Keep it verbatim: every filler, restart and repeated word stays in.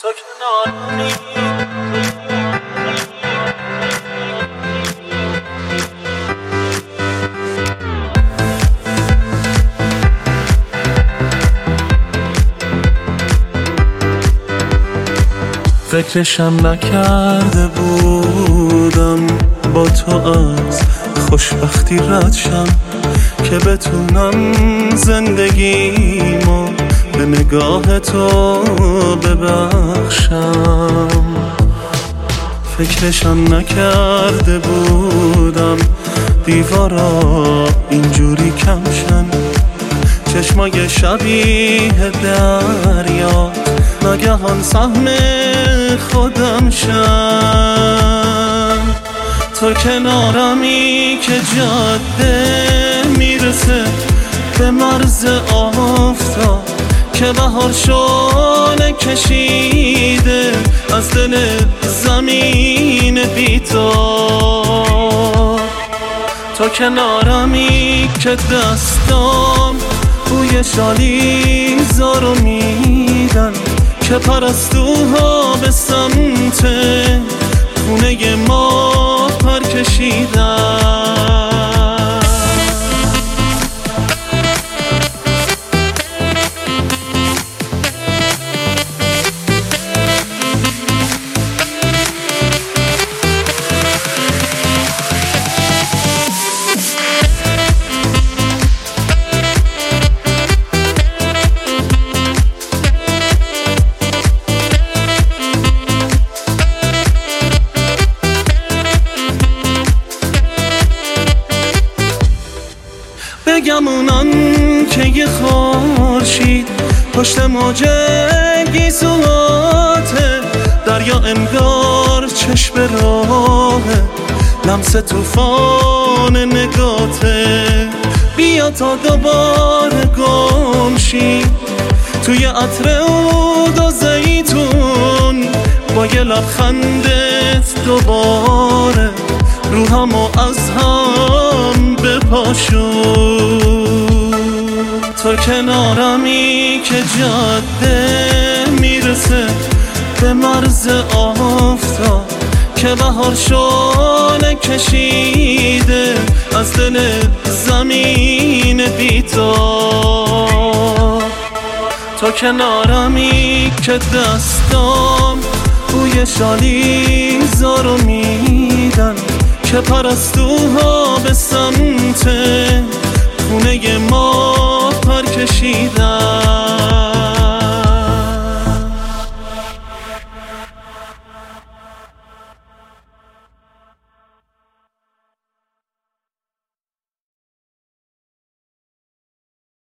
تو کناری فکرشم نکرده بودم با تو از خوشبختی رد شم که بتونم زندگیمو به نگاه تو ببخشم. فکرشم نکرده بودم دیوارا اینجوری کمشن، چشمای شبیه دریا ناگهان سهم خودم شن. تو کنارمی که جاده میرسه به مرز آفتاب که بهار شعله کشیده از دل زمین بی‌تاب. تو کنارمی که دستام بوی شالیزارو میدن که پرستوها به سمت خونه ما پر کشیدن. بگمونن که یه خورشید پشت موج گیسواته، دریا انگار چشم راهه، لمس توفان نگاته. بیا تا دوباره گم شی توی عطر عود و زیتون، با یه لبخندت دوباره روحمو از هم بپاشون. تو کنارمی که جاده میرسه به مرز آفتاب که بهار شعله کشیده از دل زمین بی‌تاب. تو کنارمی که دستام بوی شالیزارو میدن که پرستوها به سمت خونه ما پر کشیدن.